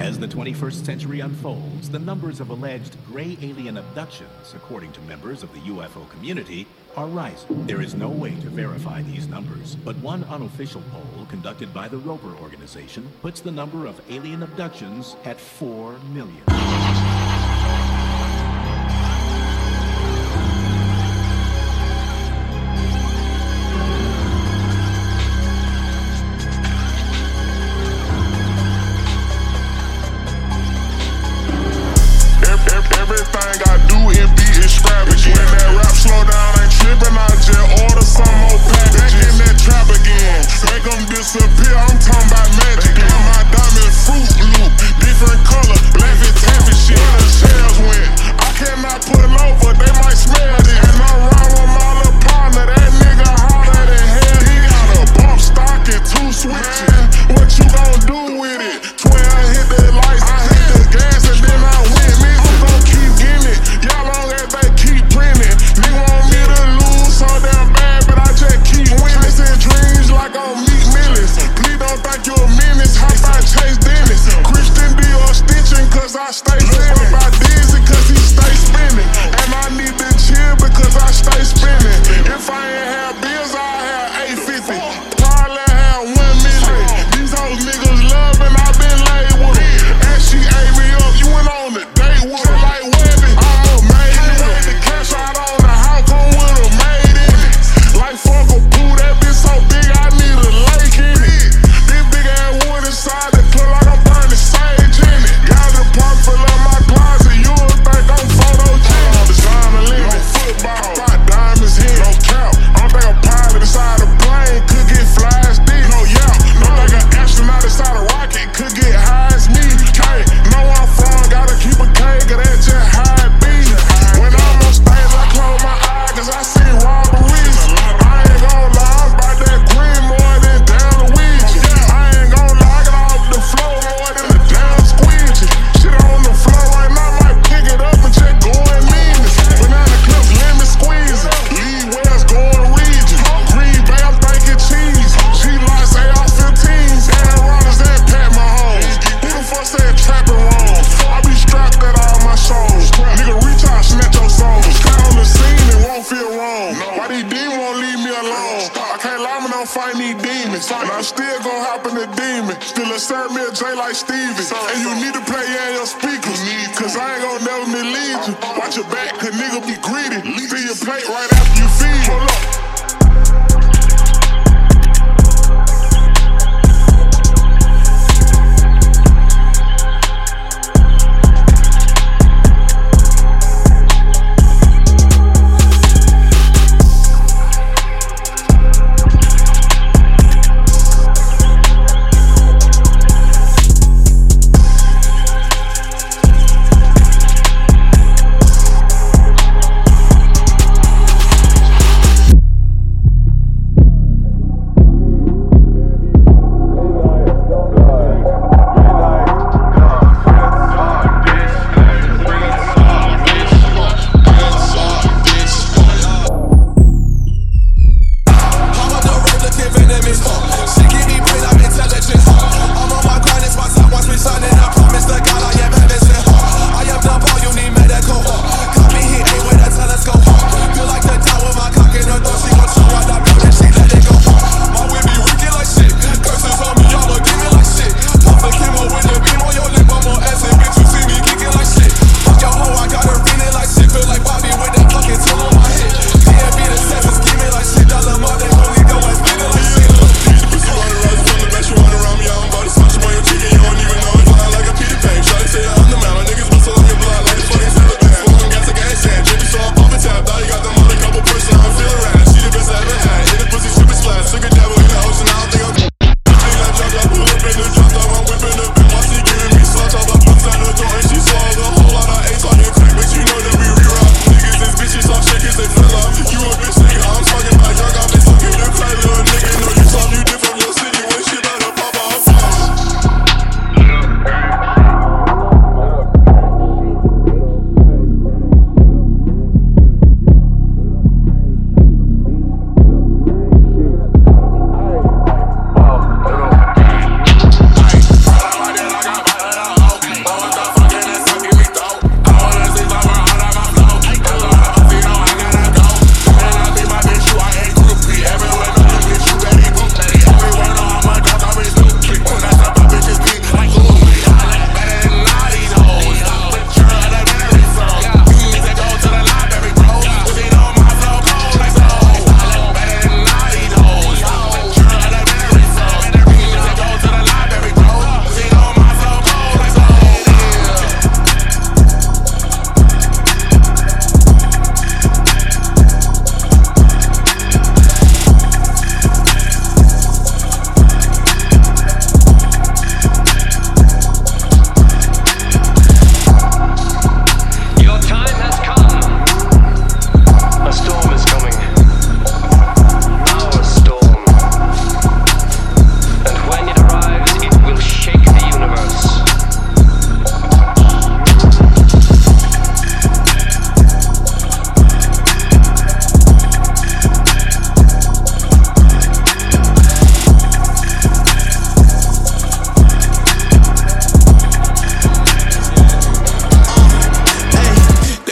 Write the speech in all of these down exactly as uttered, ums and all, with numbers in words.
As the twenty-first century unfolds, the numbers of alleged gray alien abductions, according to members of the U F O community, are rising. There is no way to verify these numbers, but one unofficial poll conducted by the Roper organization puts the number of alien abductions at four million. Disappear, I'm talking about magic. Got my diamond fruit loop, different color, laughing taffy shit. Where the shells went, I cannot pull over, they might smell it. And I'm round with my little partner, that nigga harder than hell. He got a bump stock and two switches. What you gon' do with it? twelve hit the lights, I hit the gas, and then I went missing. I'm gon' keep getting it, y'all long as they keep printing. Nigga want me to lose so damn bad, but I just keep winning. Chasing dreams like I'm me. Please don't think you a menace. How about Chase Dennis? Christian Dior stitching, cause I stay spinning. By Dizzy, cause he stay spinning. And I need to chill because I stay spinning. If I ain't have bills, I have eight fifty. Probably have one million. These hoes niggas love and I been laid with them. And she ate me up, you went on a date with her like Webby. I'm a maid in it. The cash out on the house, come with a maid in it. Like fuck a boo, that bitch so big, I need a lake in it. This big ass wood inside the club like I'm burning sage in it. Got the pump full of my closet, you would think I'm photogenic. Designer limit, no football, got diamonds here, no cap. I don't think a pilot inside a plane could get flies deep. No yeah, no like an astronaut inside a rocket could get high as me. Hey, know where I'm from, gotta keep a K, cause that's just how it be. When I'm on stage, I close my eyes, cause I see robberies. I ain't gon' lie, I'm about that green more than down Luigi. I ain't gon' lie, I got off the floor more than the damn squeegee. Shit on the floor right now, might pick it up and just go and mean it. Banana clips, lemon squeezing. Lee Wells going region. Green Bay, I'm thinking cheese. G-Lots, A R fifteens. Aaron Rodgers and Pat Mahomes. Who the fuck said trapping wrong? I be strapped at all my shows. Nigga, reach out, snatch your soul. Got on the scene, it won't feel wrong. Why these demons won't leave me alone? I can't lie, me don't fight these demons. And I still gon' hop in the demon. Still serve me a J like Stevie. And you need to play in your speakers. Cause I ain't gon' never mislead you. Watch your back, cause nigga be greedy. Fill your plate right after you feed. Hold up.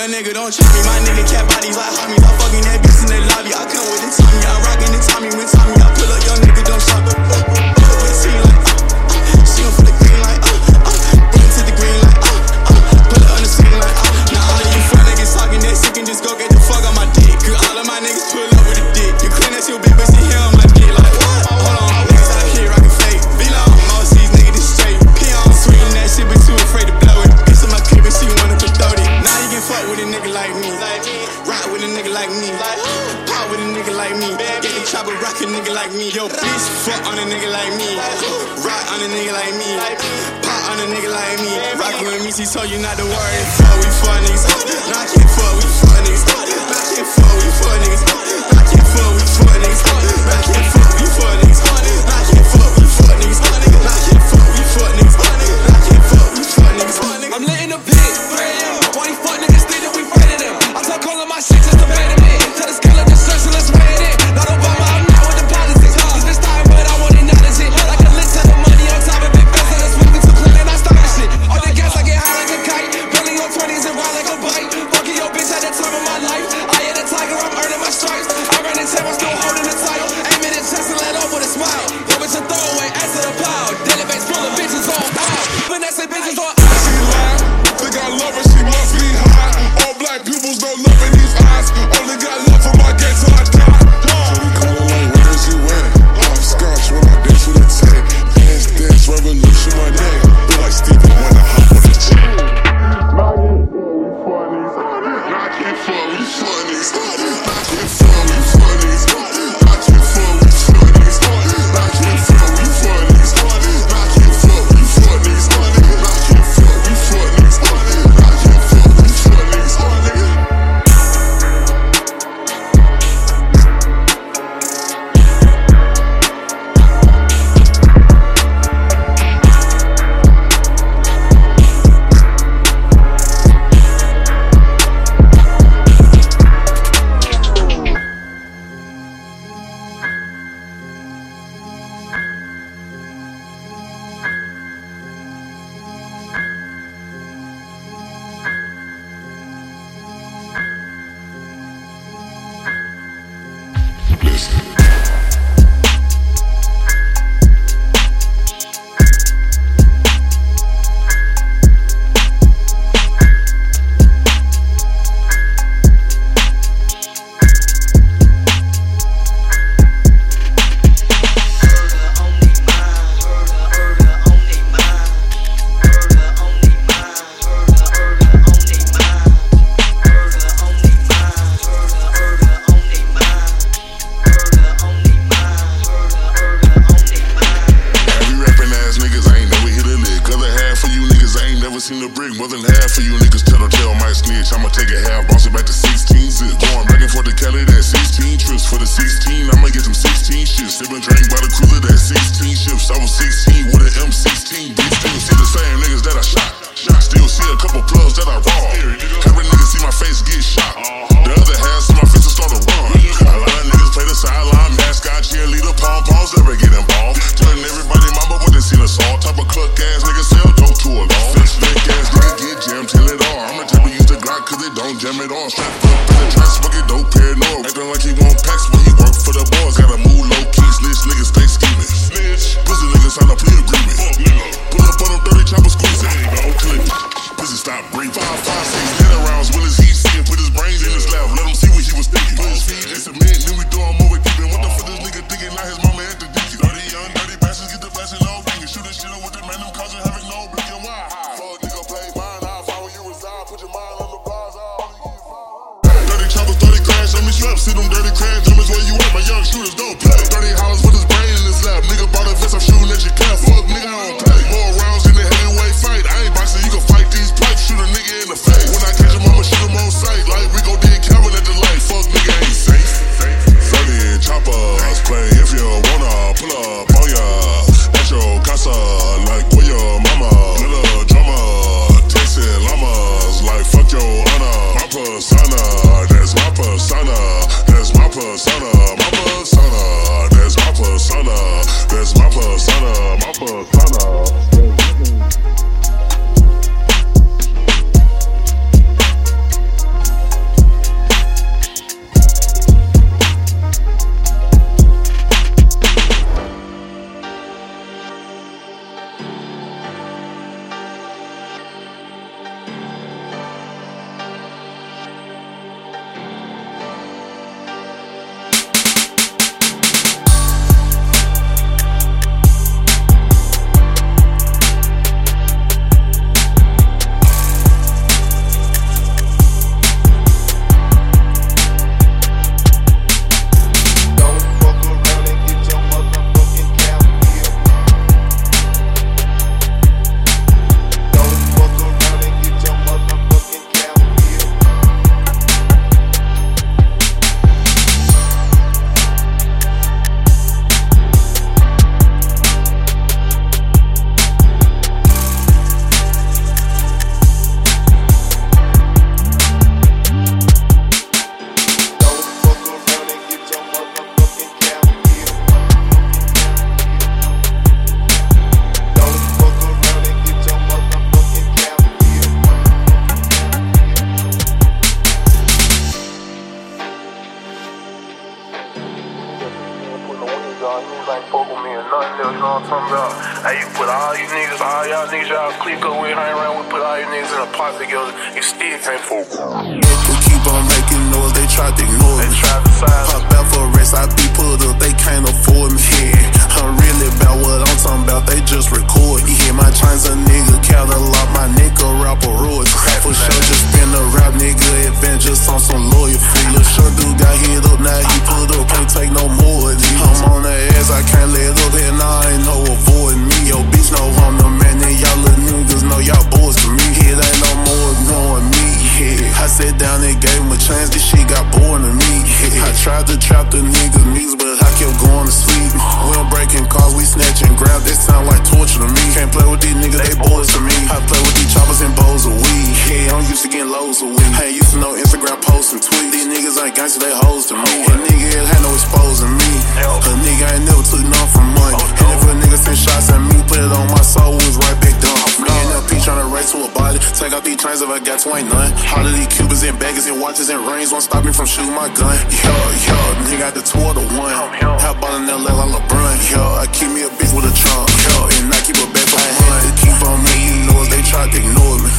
Young nigga don't try me, my nigga cat bodies like homies. I'm fucking that bitch in the lobby. I come with the Tommy, I'm rocking the Tommy with Tommy. I pull up, young nigga don't shop. Pull up with the scene like, uh, uh. She gon' for the green like, uh, uh. Pull it to the green like, uh, uh. Pull it on the scene like, uh. Now all of you fuck niggas talking that shit can just go get the fuck on my dick. Cause all of my niggas pull up with a dick. You clean that your bitch, but she here on my dick like, what? Hold on, niggas out here rockin' fake. V-Long, most of these niggas just straight. P-on, swinging that shit, but too afraid to blow it. Bitch on my clip and she wanna put thirty. Now you can fuck with a nigga like me. Rock with a nigga like me. Pop with a nigga like me. Get the chopper, rock a nigga like me. Yo, bitch, fuck on a nigga like me. Rock on a nigga like me. Pop on a nigga like me. Rockin' with me, she told you not to worry. Fuck, we fuck niggas. Nah, I can't fuck, we fuck niggas. Nah, I can't fuck, we fuck niggas. Nah, I can't fuck, we fuck niggas. Nah, I can't fuck, we fuck niggas. Nah, I can't fuck, we fuck niggas. Nah, I can't fuck, we fuck niggas. Nah, I can't fuck, we fuck niggas. I'm lit in the pit. Why these fuck niggas think that we fighting them? I talk all of my shit just to pay them in. Tell the scale of the search, so let's pay it in. Not Obama, I'm not with the politics. This bitch dying, but I want acknowledge it. Like a list of the money on top of big bells, and it's moving to clean and I start the shit. All the gas, I get high like a kite. Billing on twenties and ride like a bite. Fucking your bitch at the time of my life. I am the tiger, I'm earning my stripes. I ran the table, still holding the title. Aiming at chest and let off with a smile. Yo, bitch, a throwaway, ass to the plow. Daily base full of bitches on out. Vanessa bitches on out. She lied, think I love her, she must be high. All black pupils don't love in these eyes. Only got love for my gang till I die. Shorty calling like, where is you at? Hopscotch when I dance with a tank. Dance, dance, revolution my name. Feel like Stevie when I hop on the chain. I can't fuck with funnies. I can't fuck with funnies. I can't fuck with funnies. I can't fuck with funnies. I can't fuck with funnies. I can't fuck with funnies. I can't fuck with funnies. Seen the brick, more than half of you niggas tell tell might snitch. I'ma take a half, bounce it back to sixteen zip. Going back and forth to Cali, that sixteen trips. For the sixteen, I'ma get them sixteen shifts. They been drank by the cruiser, that sixteen ships. I was sixteen with an M sixteen. Bitch, still see the same niggas that I shot. Still see a couple plugs that I robbed. Every nigga see my face get shot. The other half see my face and start to run. A lot of niggas play the sideline, mascot, cheerleader, pom-poms, never get involved. Telling everybody mama what they seen us all. Type of cluck ass niggas sell dope to a law. Ass nigga get jammed, tell it all. I'm the type of use the Glock cause it don't jam it all. Strap up in the trap, smoking dope, paranoid. Acting like he want packs when he work for the boys. Gotta move low key, snitch niggas stay scheming. Pussy niggas sign a plea agreement. Pull up on them thirty choppers squeezing. Go click, pussy stop breathing. Five, five, six, ten rounds when his heat seeing. Put his brains in his lap, let him see what he was thinking. Put his feet in cement, knew we throw him over keeping. What the fuck this nigga thinking? Now his mama at the dicky. Dirty young, dirty bastards get the blasting all ringing. Shoot this shit up with the man, them causing having no blink and why. See them dirty crash jumpers where you at, my young shooters don't play. thirty hollers with his brain in his lap. Nigga bought a vest, I'm shooting at your cap. Fuck, nigga, I don't play. More rounds in the heavyweight fight. I ain't boxing, you can fight these pipes. Shoot a nigga in the face. When I catch him, I'ma shoot him on sight. Like Rico did Calvin at the light. Fuck, nigga, ain't safe. thirty choppers play if you wanna pull up on ya. At your casa, like where your mama. Little drama, texting llamas. Like fuck your honor. My persona, that's my persona. That's my persona, my persona. talking about, hey, you put all you niggas, all y'all niggas, y'all click up with, hang around, we put all you niggas in a pot together, you still can't fuck. They keep on making noise, they try to ignore me. They try to silence. Pop out for rest, I be pulled up, they can't afford me. Yeah, I'm really about what I'm talking about, they just record. You hear my chains, a nigga catalog, my nigga rapper royalty. For sure, just been a rap nigga, advance just on some lawyer fee. Lil' short dude got hit up, now he pulled up, can't take no more of these. I'm on the ass, I can't let up, and I ain't no avoiding me. Yo, bitch, know I'm the man, and y'all little niggas know y'all boys to me. It ain't no more ignoring me. Yeah, I sat down and gave him a chance, this shit got boring to me. Yeah, I tried to trap the niggas' knees, but I kept going to sleep. We don't breaking cars, we snatch and grab, that sound like torture to me. Can't play with these niggas, they boys to me. I play with these choppers and bowls of weed. Yeah, I'm used to getting loads of weed. I ain't used to know Instagram posts and tweets. These niggas ain't gangsta, they hoes to me. A nigga ain't had no exposing me. A nigga ain't never took none from money. And if a nigga send shots at me, play it on my soul, was right back down. Me and L P tryna race to a body. Take out these chains if I got to, ain't none. All of these Cubans and baggers and watches and rings won't stop me from shooting my gun. Yo, yo, nigga got the two or the one. How about an L A like LeBron? Yo, I keep me a bitch with a trunk. Yo, and I keep a bag for fun. I had to keep on making noise, they tried to ignore me.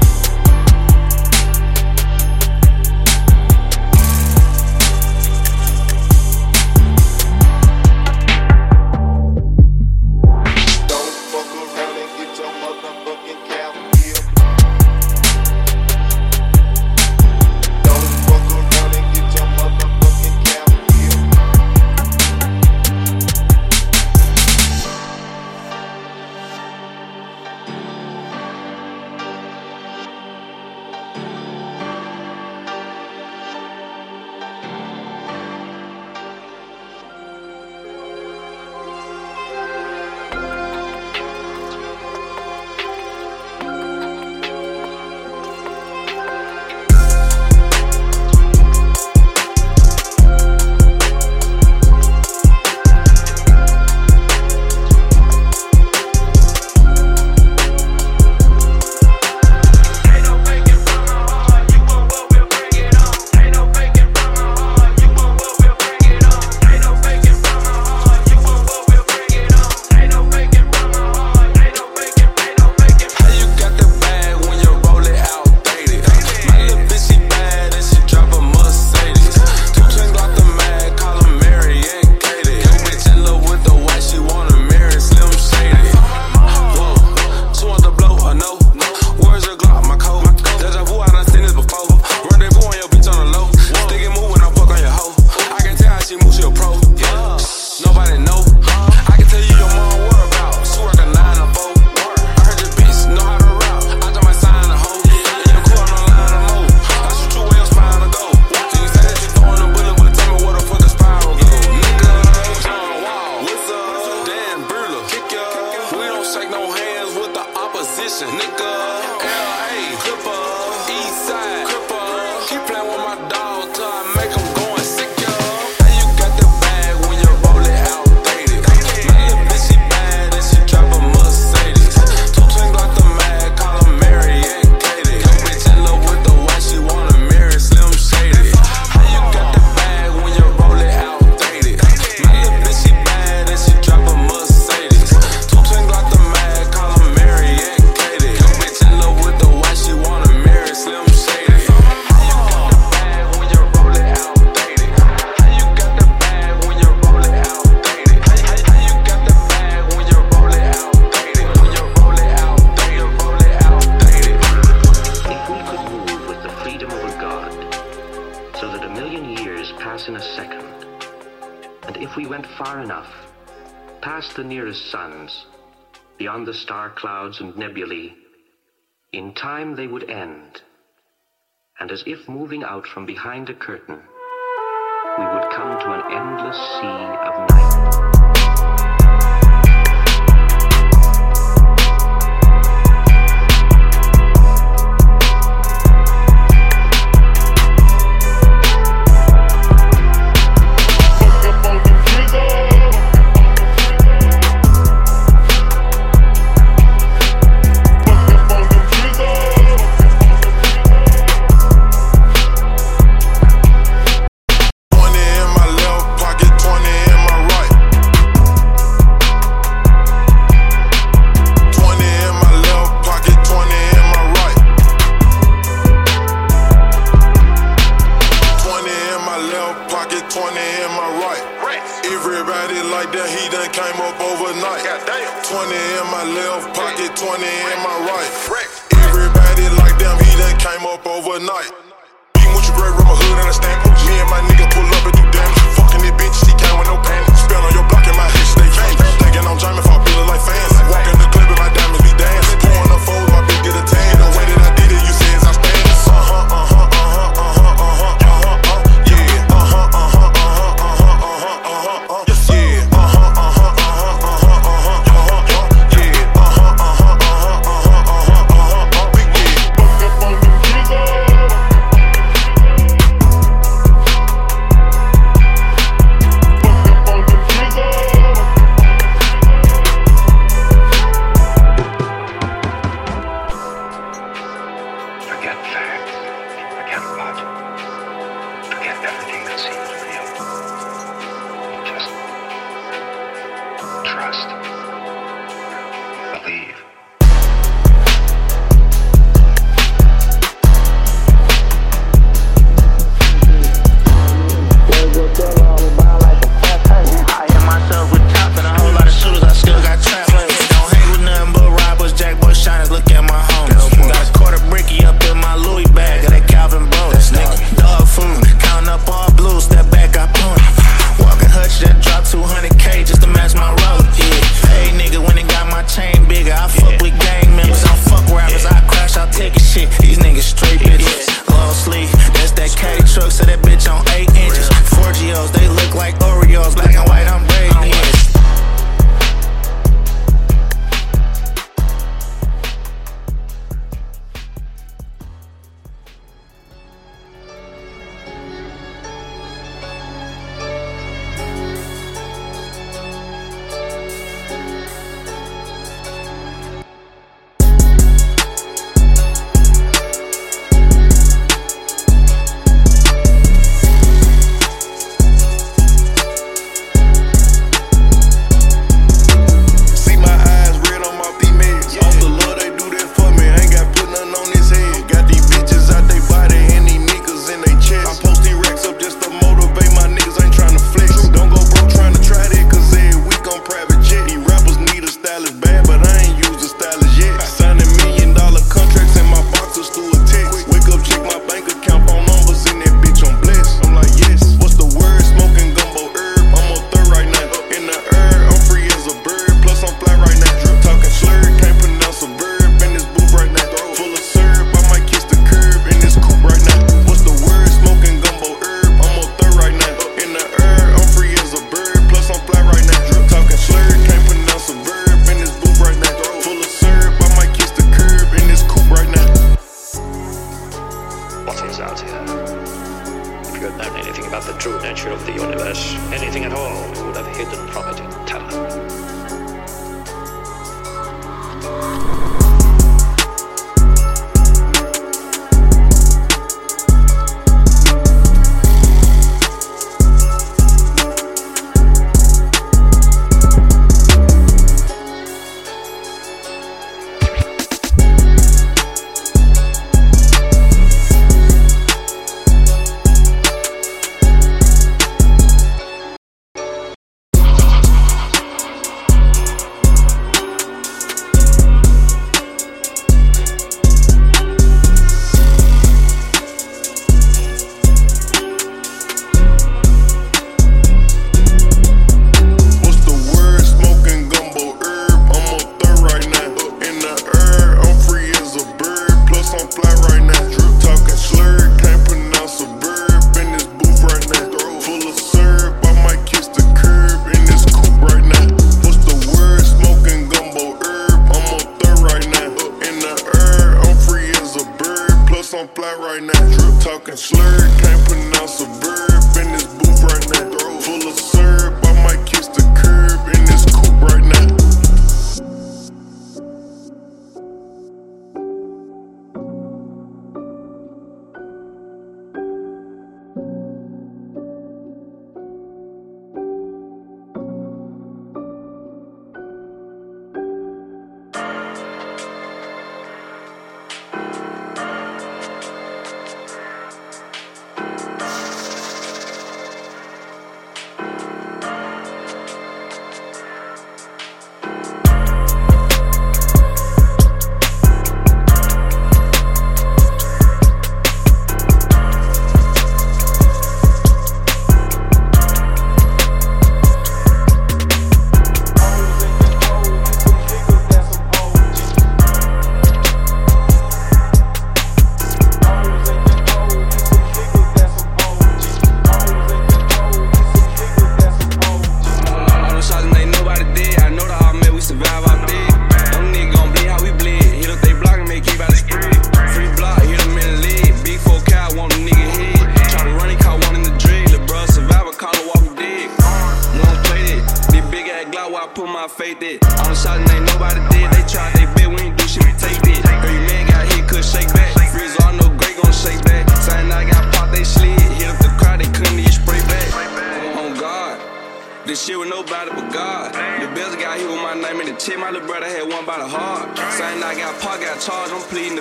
The nearest suns, beyond the star clouds and nebulae, in time they would end, and as if moving out from behind a curtain, we would come to an endless sea of night. twenty in my left pocket, twenty in my right. twenty in my left pocket, twenty in my right. Everybody like damn, he done came up overnight. Beatin' with your great rubber hood and a stamp. Me and my nigga pull up and do damage. Fucking this bitch, she came with no pants. Spin on your block and my hits, they fake. Thinking I'm jamming for a bill like fans. Walk in the club and my diamonds be dancing. Pouring up foes, my bitch get a tan. The way that I did it, you say is I stand. Uh-huh, uh-huh, uh-huh, uh-huh, uh-huh, uh-huh, uh. Yeah, uh-huh, uh-huh, uh-huh, uh-huh, uh-huh, uh-huh, uh. Yeah, uh-huh, uh-huh, uh-huh, uh-huh, uh-huh, uh-huh, uh. Yeah, uh-huh, uh-huh, uh-huh, uh-huh, uh-huh, uh. Big yeah. Fuck up on the trigger.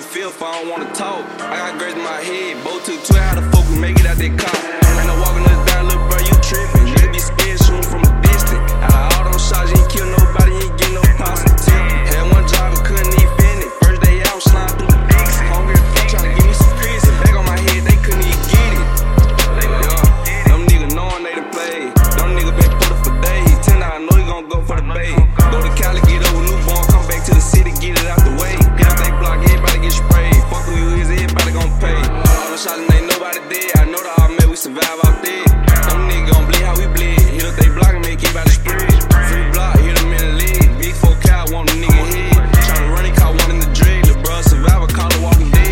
the fifth, I don't wanna talk. I got grades in my head, both took two, how the fuck we make it out that car? Ain't no walking us down, little bro, you trippin'. Nigga be scared, shootin' from a distance. Out of all them shots, you ain't kill nobody, you ain't get no positive. Had one job and couldn't even finish. First day out, slide through the Dixie. Hungry as fuck, tryna give me some prison. Back on my head, they couldn't even get it. Yeah, them niggas knowin' they done played. Them niggas been put up for days. Ten, I know you gon' go for the bait. Go to Cali, get over newborn, come back to the city, get it out the way. Got they block, everybody get sprayed. Fuck who you is, everybody gon' pay. All the shots and ain't nobody dead. I know that all men, we survive out there. Them niggas gon' bleed how we bleed. Hit up they block and make everybody spread. Free block, hit them in the leg. Big four cow, want a nigga head. Tryna run, he caught one in the dread. Lil' bruh, survivor, call it Walking Dead.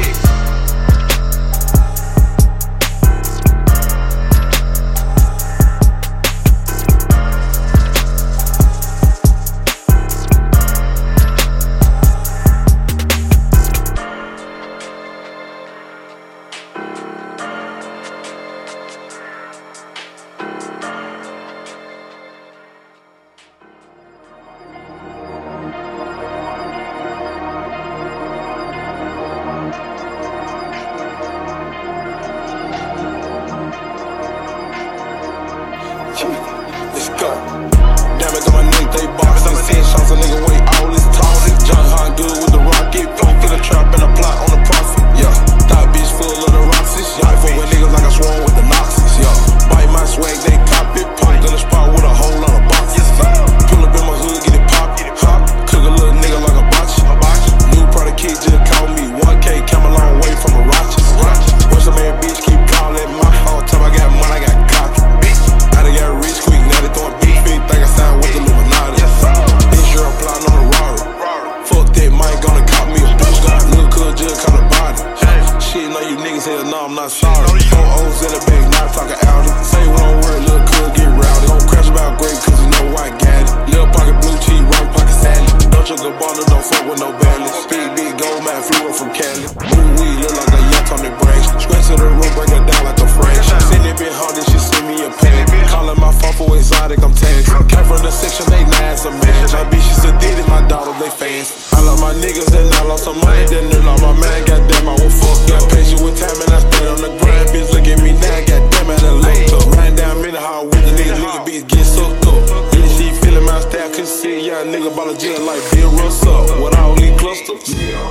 Let's go. Diamonds on my neck, they box. I'm seeing shots, a nigga wait all this talking. John Hahn good with the rocket. Don't get a trap and a plot on the profit. Yeah, thought bitch full of the Roxys. Yeah, I fuck with niggas like I swore with the Noxys. Yeah, bite my swag, they cop it. Punk in the spot with a whole lot of boxes. Pull up in my hood, get it pop. Hop, cook a little nigga like a botch. New product kid just called me. one K, came a long way from a Rochester. What's the man bitch keep calling my whole time I got money, I got cocky. I done got rich quick, now they throwing big feet. Think I signed with the Illuminati. This year I'm plotting on the Rari. Fuck that, Mike gonna cop me a Bugatti. Lil' cuz just caught a body. Shit, know you niggas hell, no, I'm not sorry. Four O's in the bag, not talking Audi. Say one word, lil' cuz get rowdy. Don't crash about great, cause you know I got it. Lil' pocket blue cheese, right pocket salad. Dolce Gabbana, don't fuck with no balance. Big, big gold man, flew up from Cali. Blue weed, look like a yacht on the brakes. Scratch to the room, break her down like a French. Sitting it been hard, she send me a pen. Calling my phone for exotic, I'm taxed. Came from the section, they nice a match. My bitch, she still did it, my daughter, they fans. I love my niggas, and I lost some money, then they lost my man. Goddamn, I won't fuck. Got patient with time, and I stayed on the grind. Bitch, look at me now, goddamn, I done looked up. Riding down minute, how with the niggas, nigga bitch get sucked up. Really, she feeling my style, couldn't see a young nigga ball a jet like Bill Russell. With all these clusters.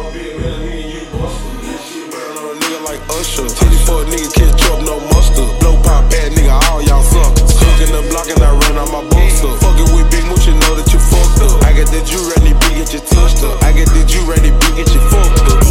Like Usher, titty for a nigga, catch up, no mustard. Blow pop bad nigga, all y'all suckers. Cooking the block and I run out my buster. Fucking with Big Mooch, you know that you fucked up. I got that you ready, big, get you touched up. I got that you ready, big, get you fucked up.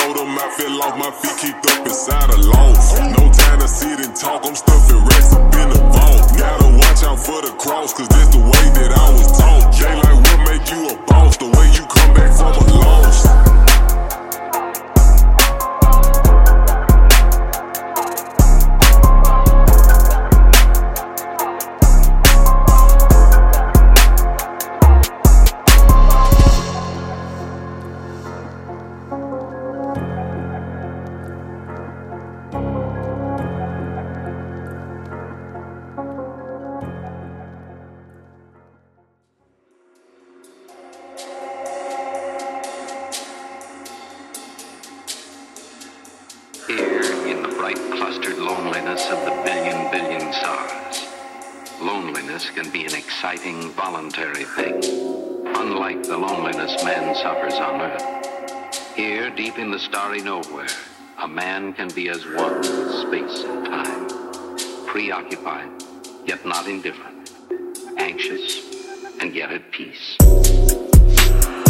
Off my feet, kicked up inside a loaf. No time to sit and talk, I'm stuffing racks up in the loneliness can be an exciting, voluntary thing, unlike the loneliness man suffers on Earth. Here, deep in the starry nowhere, a man can be as one with space and time, preoccupied, yet not indifferent, anxious, and yet at peace.